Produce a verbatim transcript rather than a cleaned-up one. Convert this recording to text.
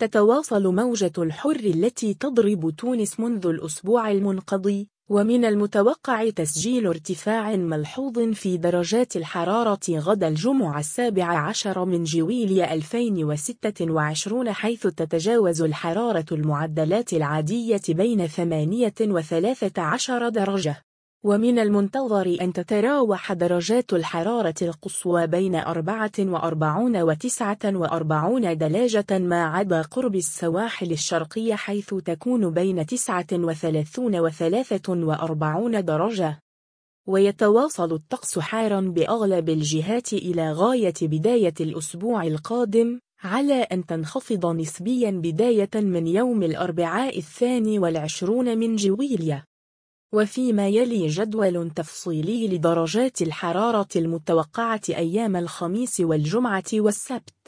تتواصل موجة الحر التي تضرب تونس منذ الأسبوع المنقضي، ومن المتوقع تسجيل ارتفاع ملحوظ في درجات الحرارة غد الجمعة السابع عشر من جويلية ألفين وستة وعشرين، حيث تتجاوز الحرارة المعدلات العادية بين ثمانية وثلاثة عشر درجة. ومن المنتظر أن تتراوح درجات الحرارة القصوى بين أربعة وأربعين وتسعة وأربعين درجة ما عدا قرب السواحل الشرقية، حيث تكون بين تسعة وثلاثين وثلاثة وأربعين درجة. ويتواصل الطقس حارا بأغلب الجهات إلى غاية بداية الأسبوع القادم، على أن تنخفض نسبيا بداية من يوم الأربعاء الثاني والعشرون من جويلية. وفيما يلي جدول تفصيلي لدرجات الحرارة المتوقعة أيام الخميس والجمعة والسبت.